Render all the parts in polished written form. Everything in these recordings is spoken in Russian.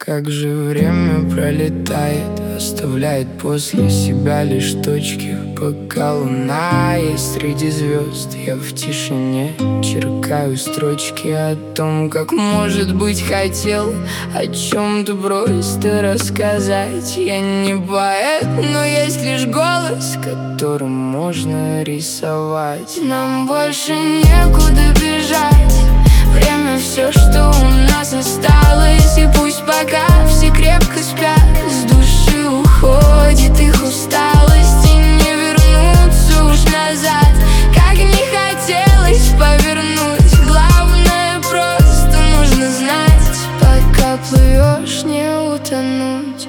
Как же время пролетает, оставляет после себя лишь точки. Пока луна есть среди звезд, я в тишине черкаю строчки о том, как, может быть, хотел о чем-то просто рассказать. Я не поэт, но есть лишь голос, которым можно рисовать. Нам больше некуда бежать, время все, что у нас осталось. И пусть пока все крепко спят, с души уходит их усталость, и не вернуться уж назад, как не хотелось повернуть. Главное, просто нужно знать, пока плывешь, не утонуть.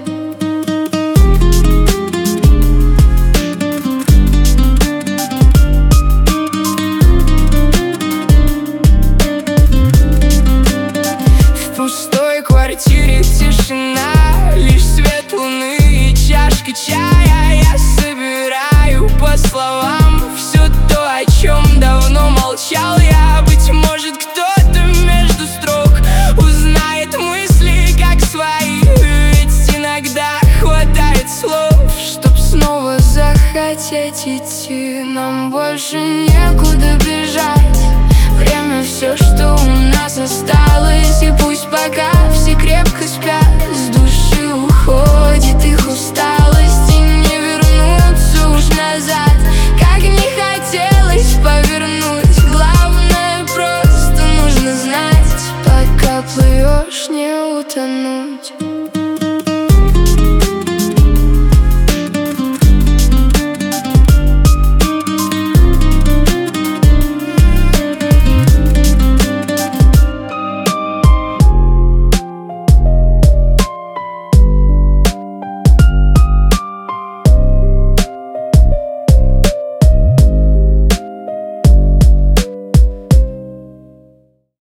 В пустой квартире тишина, лишь свет луны и чашка чая. Я собираю по словам все то, о чем давно молчал я. Быть может, кто-то между строк узнает мысли как свои, ведь иногда хватает слов, чтоб снова захотеть идти. Нам больше некуда бежать, время все, что у нас осталось. И пусть пока все крепко спят, с души уходит их усталость, и не вернуться уж назад, как не хотелось повернуть. Главное, просто нужно знать, пока плывешь, не утонуть.